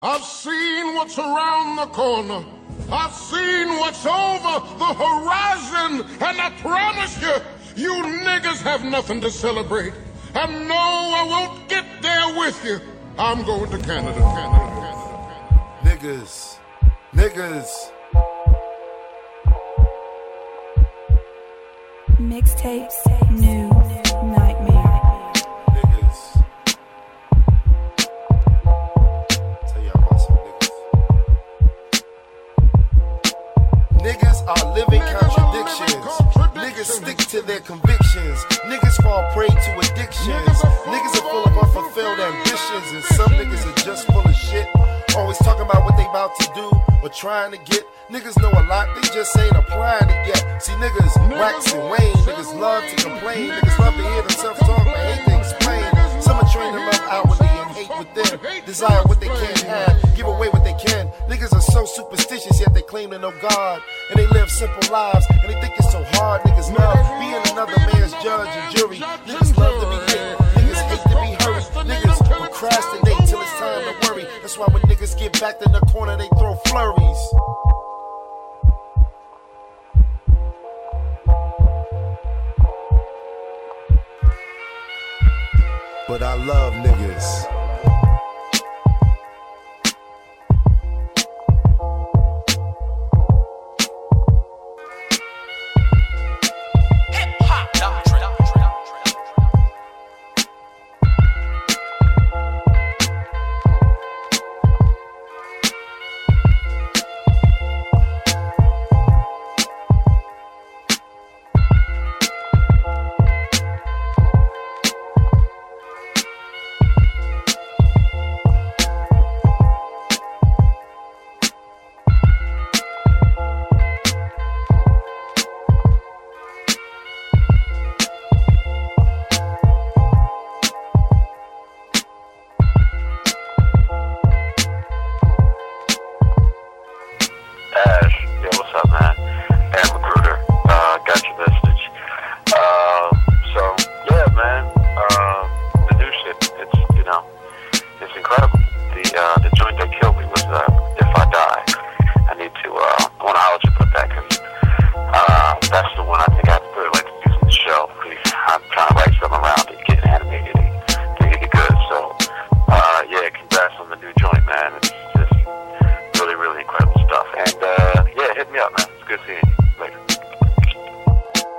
I've seen what's around the corner. I've seen what's over the horizon. And I promise you, you niggas have nothing to celebrate. And no, I won't get there with you. I'm going to Canada. Niggas. Mixtapes, new nightmare. Niggas are living contradictions. Niggas stick to their convictions. Niggas fall prey to addictions. Niggas are full of unfulfilled ambitions. And some niggas are just full of shit. Always talking about what they about to do or trying to get. Niggas know a lot, they just ain't applying it yet. See, niggas wax and wane. Niggas love to complain. Niggas love to hear themselves talk but hate to explain. Some are trained to love outwardly and hate within. Desire what they can't have, give away what they can. Niggas are so superstitious, yet they claim to know God. And they live simple lives, and they think it's so hard. Niggas love being another man's judge and jury. Niggas love to be hit, niggas hate to be hurt. Niggas procrastinate till it's time to worry. That's why when niggas get backed in the corner, they throw flurries. But I love niggas. The joint that killed me was If I Die. I want to holler you put that because that's the one I think I'd really like to use in the show. I'm trying to write